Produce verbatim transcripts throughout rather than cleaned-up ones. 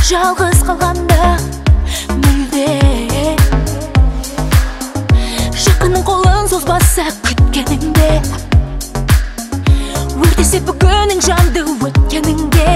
жалғыз қалғанда мүлде жақынның қолын созбаса күткеніңде, өртесе бүгінің жанды өткеніңде,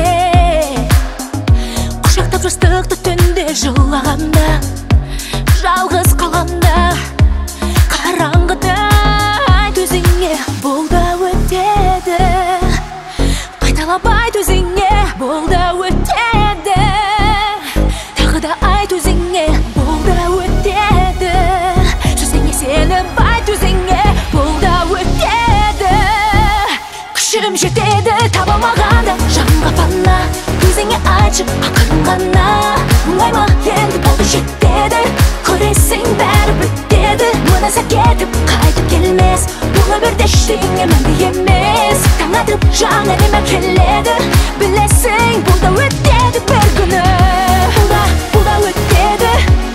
құшақтап жастықты түнде жылағанда, жалғыз қалғанда қараңғыда айт өзіңе, бұл да өтеді. Қайталап айт өзіңе, бұл да өтеді. Тағы да айт өзіңе, бұл да өтеді. Сөзіңе сеніп айт өзіңе, бұл да өтеді. Күшім жетеді таба алмағанда жанға пана, өзіңе айтшы ақырын ғана. Оңай ма енді болды жетеді, көресің бәрі бітеді. Мына сәт кетіп қайтып келмес, бұл өмірде ештеңе мәңгі емес. Таң атып жаңа лебі келеді, білесің бұл да өтеді бір күні. Бұл да, бұл да өтеді.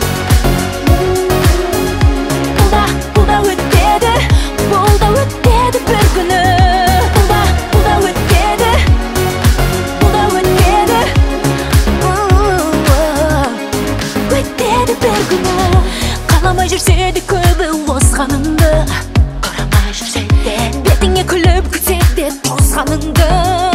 Бұл да, бұл да өтеді. Бұл да өтеді бір күні. Бұл да, бұл да өтеді. Бұл да өтеді. Өтеді бір күні. Қаламай жүрсе де көбі озғаныңды, қарамай жүрсе де бетіңе күліп күтсе де тозғаныңды,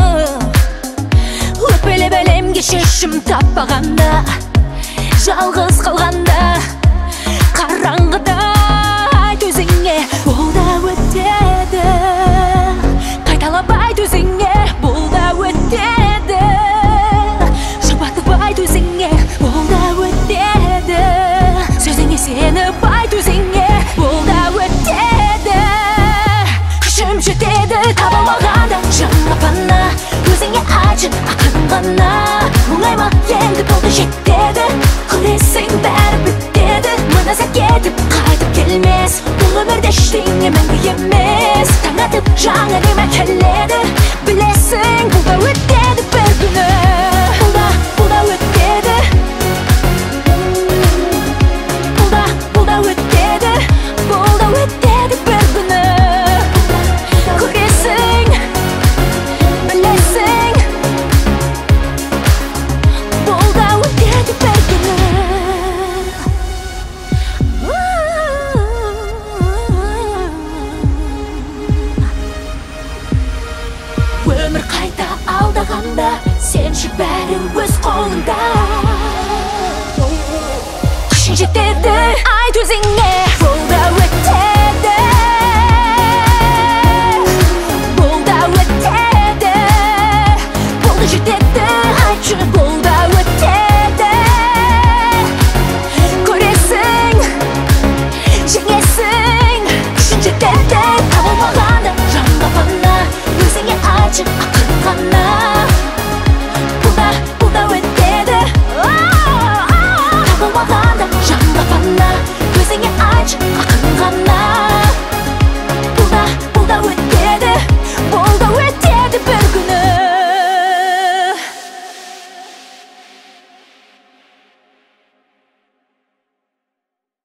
өкпелеп әлемге шешім таппағанда, жалғыз қалғанда қараңғыда айт өзіңе, бұл да өтеді. Қайталап айт өзіңе, бұл да өтеді. Жұбатып айт өзіңе, бұл да өтеді. Сөзіңе сеніп айт өзіңе, бұл да өтеді. Күшім жетеді таба алмағанда жанға пана, өзіңе айтшы ақырын ғана. Оңай ма енді болды жетеді, көресің бәрі бітеді. Мына сәт кетіп қайтып келмес, бұл өмірде ештеңе мәңгі емес. Таң атып жаңа лебі келеді, білесің бұл да өтеді бір күні. Бұл да, бұл да өтеді. Бұл да, бұл да өтеді. Бұл да өтеді бір күні. Көресің, білесің бұл да өтеді бір күні. Өмір қайта алдағанда, сенші бәрі өз қолында. Күшің жетеді айт өзіңе,